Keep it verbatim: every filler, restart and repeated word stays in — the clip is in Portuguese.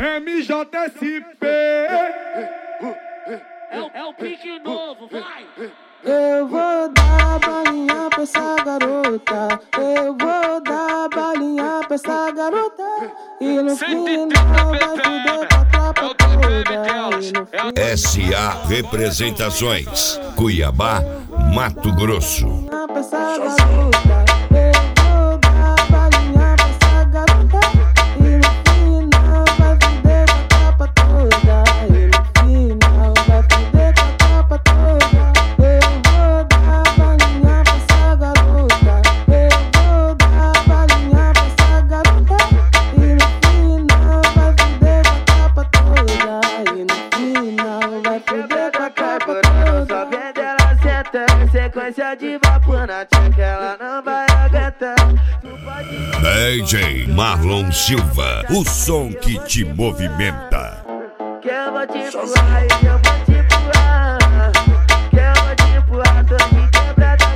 M J S P. É o, é o pique novo, vai! Eu vou dar balinha pra essa garota. Eu vou dar balinha pra essa garota. E no final vai fuder com a tropa toda. S A Representações, Cuiabá, Mato Grosso. Pra essa garota. Eu vou dar balinha pra essa garota. E no final vai fuder com a tropa toda. E no final vai fuder com a tropa toda. Eu vou dar balinha pra essa garota. Eu vou dar balinha pra essa garota. E no final vai fuder com a tropa toda. E no final vai fuder com a tropa toda. Só vendo ela sentando, sequência de vapor na tcheca, ela não vai aguentar. D J Marlon Silva, o som que te movimenta. Que eu vou te empurrar e eu vou te empurrar. Que eu vou te empurrar, tô me quebrada.